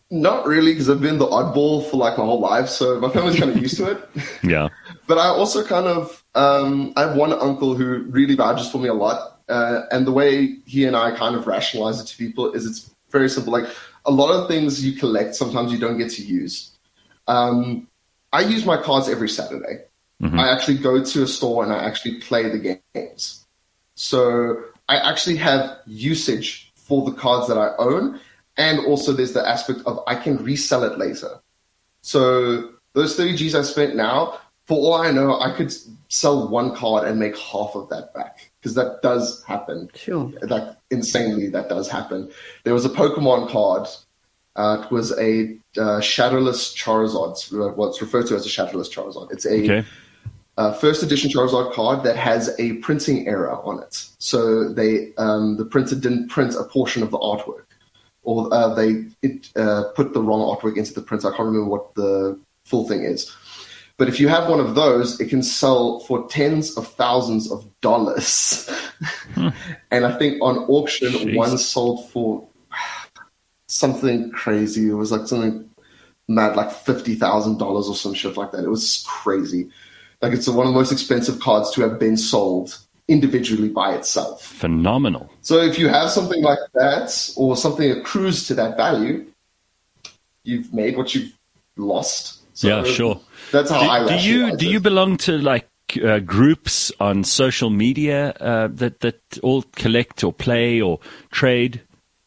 Not really, because I've been the oddball for like my whole life, so my family's kind of used to it. Yeah. But I also kind of, I have one uncle who really vouches for me a lot. And the way he and I kind of rationalize it to people is it's very simple. Like a lot of things you collect, sometimes you don't get to use. I use my cards every Saturday. I actually go to a store and I actually play the games. So I actually have usage for the cards that I own. And also there's the aspect of I can resell it later. So those 30 G's I spent now, for all I know, I could sell one card and make half of that back. Because that does happen. Sure. Like insanely, that does happen. There was a Pokemon card. It was a Shadowless Charizard. What's referred to as a Shadowless Charizard. It's a first edition Charizard card that has a printing error on it. So the printer didn't print a portion of the artwork. Or they put the wrong artwork into the printer. I can't remember what the full thing is. But if you have one of those, it can sell for tens of thousands of dollars. And I think on auction, one sold for something crazy. It was like something mad, like $50,000 or some shit like that. It was crazy. Like it's one of the most expensive cards to have been sold individually by itself. Phenomenal. So if you have something like that or something accrues to that value, you've made what you've lost. So yeah, sure. That's how I rationalize do you belong to like groups on social media that all collect or play or trade?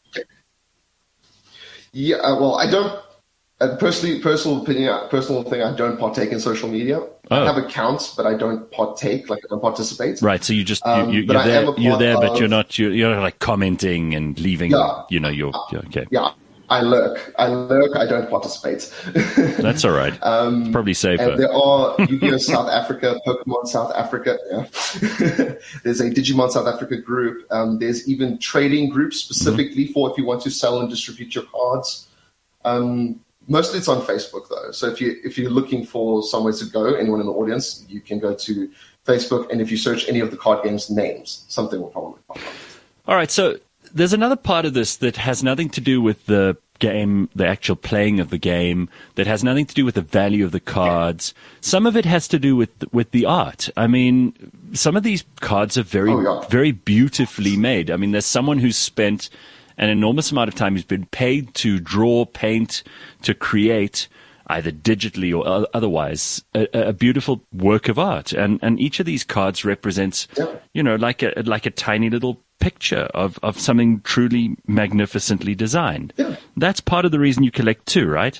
Yeah, well, I don't. Personal thing. I don't partake in social media. I have accounts, but I don't partake. Like I don't participate. Right. So you just you're there, but you're not like commenting and leaving. Yeah, okay. Yeah. I lurk. I don't participate. That's all right. Probably safer. And there are Yu-Gi-Oh! South Africa, Pokemon South Africa. Yeah. There's a Digimon South Africa group. There's even trading groups specifically for if you want to sell and distribute your cards. Mostly it's on Facebook though. So if you're looking for somewhere to go, anyone in the audience, you can go to Facebook, and if you search any of the card games names, something will probably pop up. All right. So there's another part of this that has nothing to do with the game, the actual playing of the game, that has nothing to do with the value of the cards. Some of it has to do with the art. I mean, some of these cards are very beautifully made. I mean, there's someone who's spent an enormous amount of time, who's been paid to draw, paint, to create, either digitally or otherwise, a beautiful work of art. And each of these cards represents, like a tiny little picture of something truly magnificently designed. Yeah. That's part of the reason you collect too, right?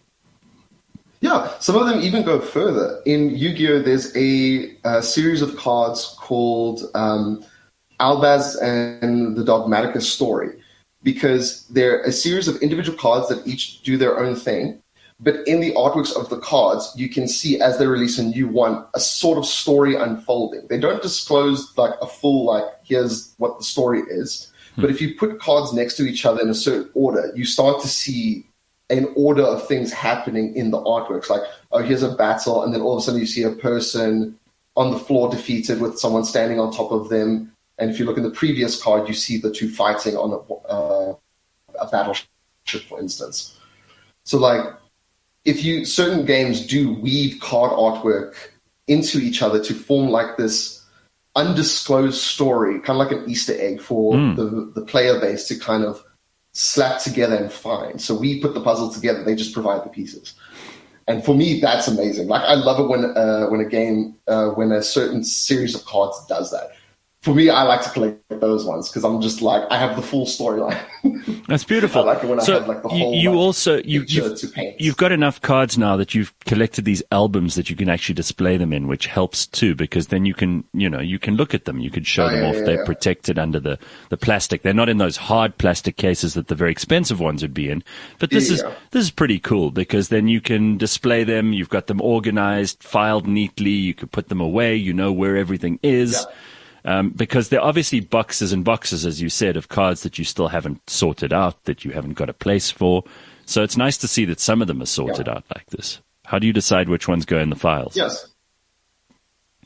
Yeah, some of them even go further. In Yu-Gi-Oh! There's a series of cards called Albaz and the Dogmatica Story, because they're a series of individual cards that each do their own thing. But in the artworks of the cards, you can see as they release a new one, a sort of story unfolding. They don't disclose like a full, like, here's what the story is. But if you put cards next to each other in a certain order, you start to see an order of things happening in the artworks. Like, oh, here's a battle, and then all of a sudden you see a person on the floor defeated with someone standing on top of them. And if you look in the previous card, you see the two fighting on a battleship, for instance. So, like, certain games do weave card artwork into each other to form like this undisclosed story, kind of like an Easter egg for the player base to kind of slap together and find. So we put the puzzle together, they just provide the pieces. And for me, that's amazing. Like, I love it when a certain series of cards does that. For me, I like to collect those ones because I'm just like, I have the full storyline. That's beautiful. I like it when I have like the whole you've got enough cards now that you've collected these albums that you can actually display them in, which helps too, because then you can look at them. You can show them off. They're protected under the plastic. They're not in those hard plastic cases that the very expensive ones would be in. But this is pretty cool because then you can display them. You've got them organized, filed neatly. You can put them away. You know where everything is. Yeah. Because there are obviously boxes and boxes, as you said, of cards that you still haven't sorted out, that you haven't got a place for. So it's nice to see that some of them are sorted out like this. How do you decide which ones go in the files? Yes.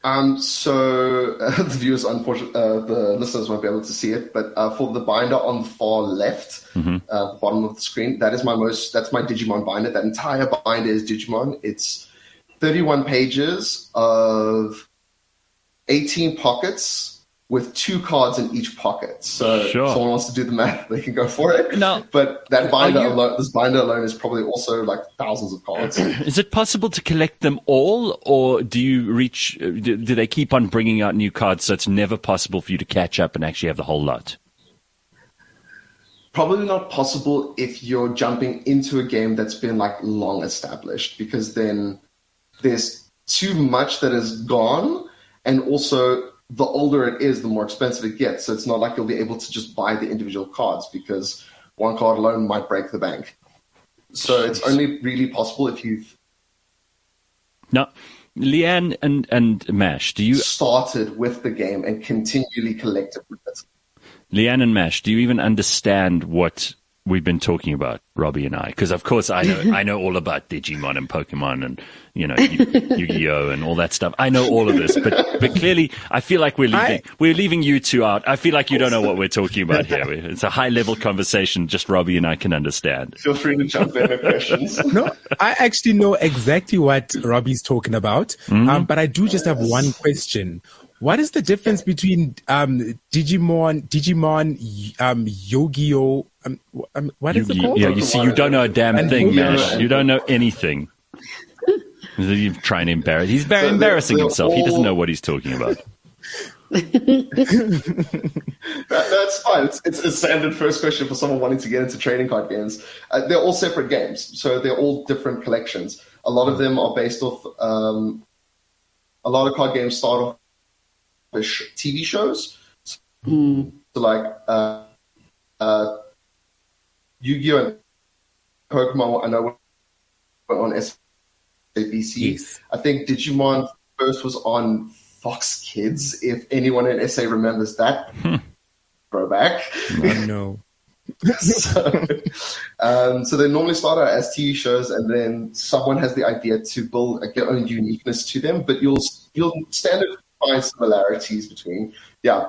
The viewers, unfortunately, the listeners won't be able to see it, but for the binder on the far left, the bottom of the screen, that's my Digimon binder. That entire binder is Digimon. It's 31 pages of 18 pockets with 2 cards in each pocket. So if someone wants to do the math, they can go for it. No, but that binder this binder alone is probably also like thousands of cards. Is it possible to collect them all, or do they keep on bringing out new cards so it's never possible for you to catch up and actually have the whole lot? Probably not possible if you're jumping into a game that's been like long established, because then there's too much that is gone, and also the older it is, the more expensive it gets. So it's not like you'll be able to just buy the individual cards, because one card alone might break the bank. So it's only really possible if you've... Now, Leanne and Mash, do you... started with the game and continually collected with it. Leanne and Mash, do you even understand what we've been talking about, Robbie and I? Because, of course, I know all about Digimon and Pokemon and, Yu-Gi-Oh! And all that stuff. I know all of this, but clearly I feel like we're leaving you two out. I feel like you don't know what we're talking about here. It's a high-level conversation just Robbie and I can understand. Feel free to jump in with questions. No, I actually know exactly what Robbie's talking about, but I do just have one question. What is the difference between Digimon, Yu-Gi-Oh? What is it called? Yeah, you see, you don't know a damn thing, Mash. You don't know anything. You're trying to embarrass. He's embarrassing himself. He doesn't know what he's talking about. That's fine. It's a standard first question for someone wanting to get into trading card games. They're all separate games, so they're all different collections. A lot of them are based off. A lot of card games start off with TV shows. So like Yu-Gi-Oh! And Pokemon, I know were on SABC. Yes. I think Digimon first was on Fox Kids, if anyone in SA remembers that. Throwback. No. So they normally start out as TV shows, and then someone has the idea to build their own uniqueness to them, but you'll standard find similarities between, All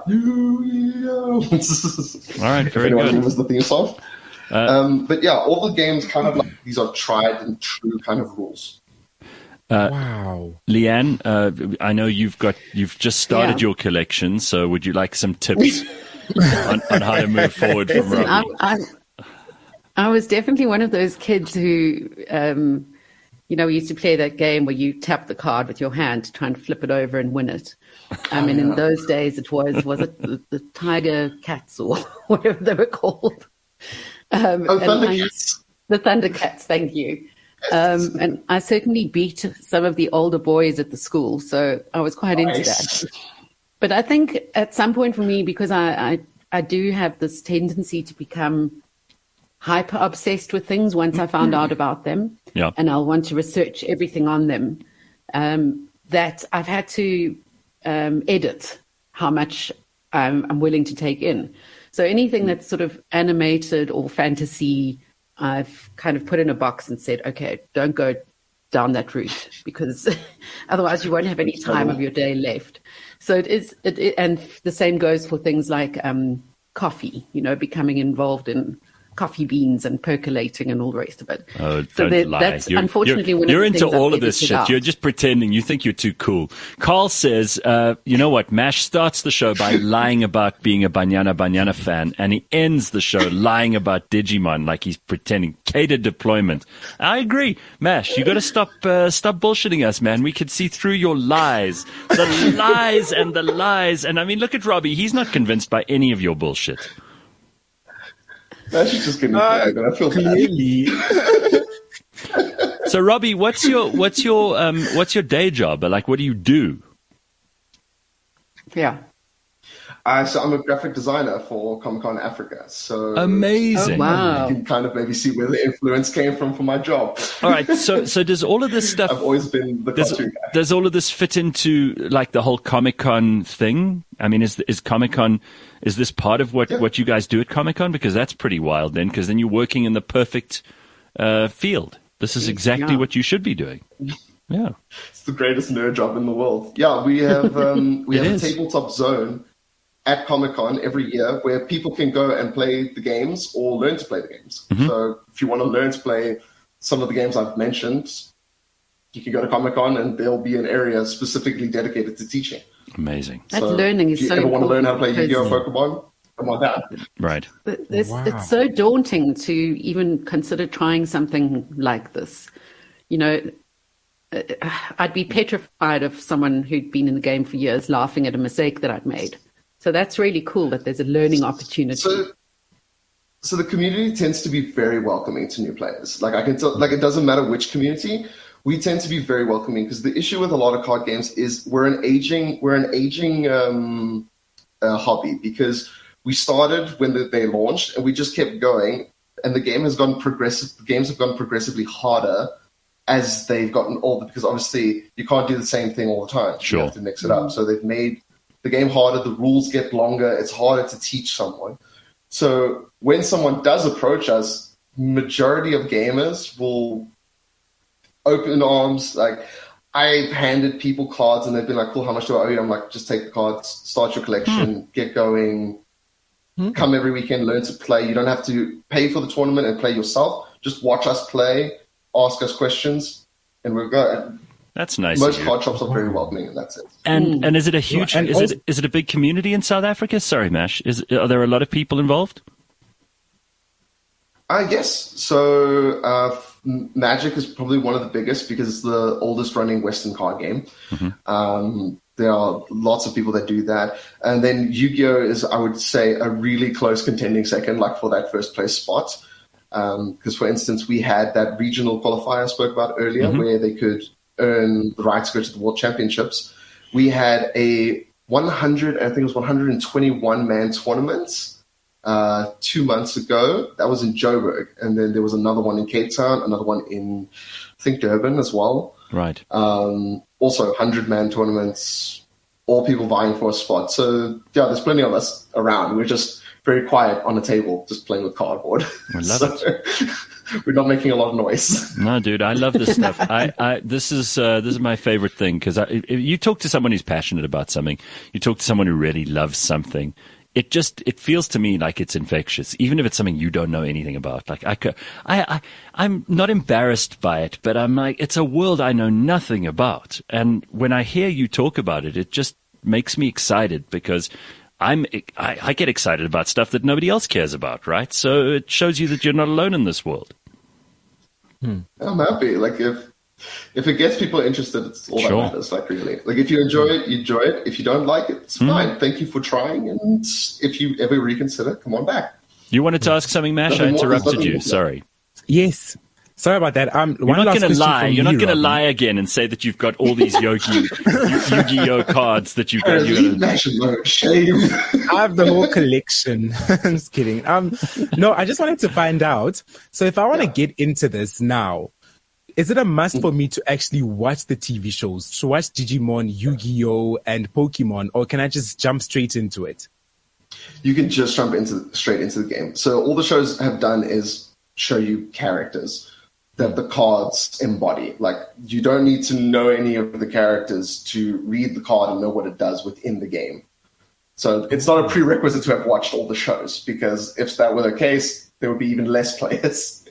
right, very good. Remembers the theme song. But yeah, all the games kind of like these are tried and true kind of rules. Wow. Leanne, I know you've just started your collection, so would you like some tips on how to move forward from Robbie? I was definitely one of those kids who, we used to play that game where you tap the card with your hand to try and flip it over and win it. And in those days, it was it the Tiger Cats or whatever they were called? Thundercats. The Thundercats, thank you. And I certainly beat some of the older boys at the school, so I was quite into that. But I think at some point for me, because I do have this tendency to become hyper obsessed with things once I found out about them, and I'll want to research everything on them, that I've had to edit how much I'm willing to take in. So anything that's sort of animated or fantasy, I've kind of put in a box and said, okay, don't go down that route, because otherwise you won't have any time of your day left. So and the same goes for things like coffee, becoming involved in coffee beans and percolating and all the rest of it. Oh, so don't lie. That's unfortunately one of the you're things into all I've of this shit. out. You're just pretending. You think you're too cool. Carl says, you know what? Mash starts the show by lying about being a Banyana fan, and he ends the show lying about Digimon like he's pretending. Catered deployment. I agree. Mash, you got to stop bullshitting us, man. We could see through your lies. The lies and the lies. And I mean, look at Robbie. He's not convinced by any of your bullshit. That's just getting I feel clearly. So, Robbie, what's your day job? Like, what do you do? Yeah. So I'm a graphic designer for Comic-Con Africa. So amazing! Oh, wow. You can kind of maybe see where the influence came from for my job. All right. So does all of this stuff? I've always been the cartoon guy. Does all of this fit into like the whole Comic-Con thing? I mean, is Comic-Con, is this part of what you guys do at Comic-Con? Because that's pretty wild then, because then you're working in the perfect field. This is exactly what you should be doing. Yeah. It's the greatest nerd job in the world. Yeah, we have a tabletop zone at Comic-Con every year where people can go and play the games or learn to play the games. Mm-hmm. So if you want to learn to play some of the games I've mentioned, you can go to Comic-Con and there'll be an area specifically dedicated to teaching. Amazing. That learning is so important. If you ever want to learn how to play Yu-Gi-Oh! Pokemon, come on down. Right. It's so daunting to even consider trying something like this. You know, I'd be petrified of someone who'd been in the game for years laughing at a mistake that I'd made. So that's really cool that there's a learning opportunity. So the community tends to be very welcoming to new players. Like I can tell, like it doesn't matter which community, we tend to be very welcoming because the issue with a lot of card games is we're an aging hobby because we started when they launched and we just kept going, and the games have gone progressively harder as they've gotten older because obviously you can't do the same thing all the time. Sure. You have to mix it up. So they've made the game harder, the rules get longer, it's harder to teach someone. So when someone does approach us, majority of gamers will open arms. Like I've handed people cards and they've been like, cool, how much do I owe you? I'm like, just take the cards, start your collection, get going, come every weekend, learn to play. You don't have to pay for the tournament and play yourself. Just watch us play, ask us questions, and we'll go. That's nice. Most card shops are very welcoming in that sense. And is it a huge? Is it a big community in South Africa? Sorry, Mash. Are there a lot of people involved? Yes. So Magic is probably one of the biggest because it's the oldest running Western card game. There are lots of people that do that, and then Yu-Gi-Oh is, I would say, a really close contending second, like for that first place spot. Because, for instance, we had that regional qualifier I spoke about earlier, where they could earn the right to go to the World Championships. We had a 121-man tournament 2 months ago. That was in Joburg. And then there was another one in Cape Town, another one in, I think, Durban as well. Right. Also 100-man tournaments, all people vying for a spot. So, yeah, there's plenty of us around. We're just very quiet on a table, just playing with cardboard. I love it. We're not making a lot of noise. No, dude, I love this stuff. This is my favorite thing because if you talk to someone who's passionate about something, you talk to someone who really loves something. It feels to me like it's infectious, even if it's something you don't know anything about. Like I'm not embarrassed by it, but I'm like, it's a world I know nothing about. And when I hear you talk about it, it just makes me excited because I get excited about stuff that nobody else cares about, right? So it shows you that you're not alone in this world. I'm happy. Like if it gets people interested, it's all that matters. Like really, like if you enjoy it, you enjoy it. If you don't like it, it's fine. Thank you for trying. And if you ever reconsider, come on back. You wanted to ask something, Mash? I interrupted you. Sorry. Yes. Sorry about that. You're not going to lie. You're not going to lie again and say that you've got all these Yu-Gi-Oh cards that you've got. Shame. I have the whole collection. I'm just kidding. No, I just wanted to find out. So if I want to get into this now, is it a must for me to actually watch the TV shows, to watch Digimon, Yu-Gi-Oh, and Pokemon, or can I just jump straight into it? You can just jump straight into the game. So all the shows have done is show you characters that the cards embody. Like, you don't need to know any of the characters to read the card and know what it does within the game. So it's not a prerequisite to have watched all the shows, because if that were the case, there would be even less players.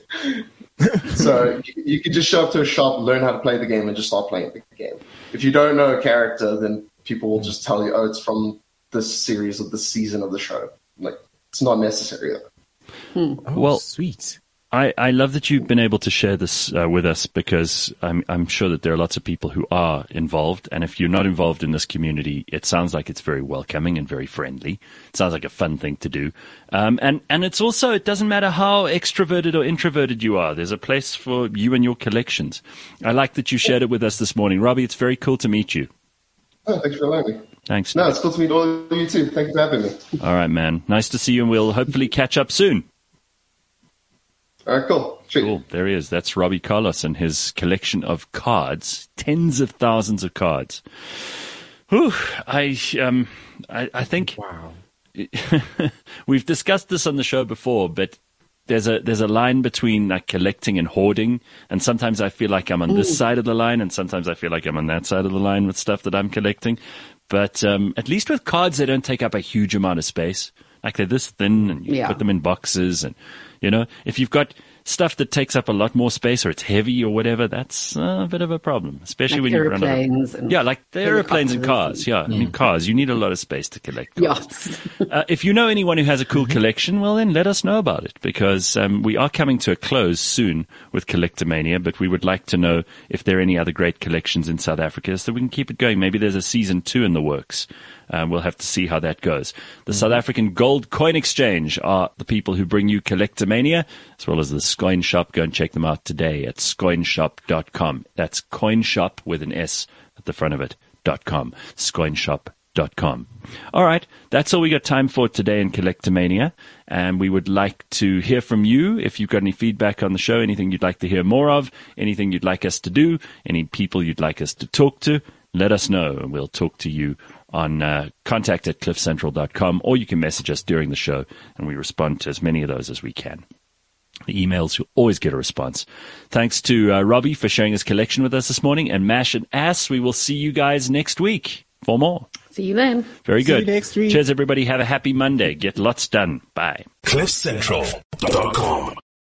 So you could just show up to a shop, learn how to play the game, and just start playing the game. If you don't know a character, then people will just tell you, oh, it's from this series or this season of the show. Like, it's not necessary. Oh, well, sweet. I love that you've been able to share this with us, because I'm sure that there are lots of people who are involved. And if you're not involved in this community, it sounds like it's very welcoming and very friendly. It sounds like a fun thing to do. And it's also, it doesn't matter how extroverted or introverted you are. There's a place for you and your collections. I like that you shared it with us this morning. Robbie, it's very cool to meet you. Oh, thanks for allowing me. Thanks. No, it's cool to meet all of you too. Thanks for having me. All right, man. Nice to see you, and we'll hopefully catch up soon. All right, cool. Sweet. Cool. There he is. That's Robbie Carlos and his collection of cards, tens of thousands of cards. Whew. I think wow. We've discussed this on the show before, but there's a line between like collecting and hoarding, and sometimes I feel like I'm on this side of the line, and sometimes I feel like I'm on that side of the line with stuff that I'm collecting. But at least with cards, they don't take up a huge amount of space. Like they're this thin, and you put them in boxes, and if you've got stuff that takes up a lot more space, or it's heavy or whatever, that's a bit of a problem, especially like when you run like the airplanes and cars. I mean, cars, you need a lot of space to collect cards. Yes. If you know anyone who has a cool collection, well, then let us know about it, because we are coming to a close soon with Collectomania, but we would like to know if there are any other great collections in South Africa so we can keep it going. Maybe there's a season 2 in the works. We'll have to see how that goes. The South African Gold Coin Exchange are the people who bring you Collectomania, as well as the Scoin Shop. Go and check them out today at scoinshop.com. That's coinshop with an S at the front of it, .com, scoinshop.com. All right, that's all we got time for today in Collectomania, and we would like to hear from you. If you've got any feedback on the show, anything you'd like to hear more of, anything you'd like us to do, any people you'd like us to talk to, let us know, and we'll talk to you on contact@cliffcentral.com, or you can message us during the show, and we respond to as many of those as we can. The emails, you'll always get a response. Thanks to Robbie for sharing his collection with us this morning, and Mash and Ass. We will see you guys next week for more. See you then. Very good. See you next week. Cheers, everybody. Have a happy Monday. Get lots done. Bye. CliffCentral.com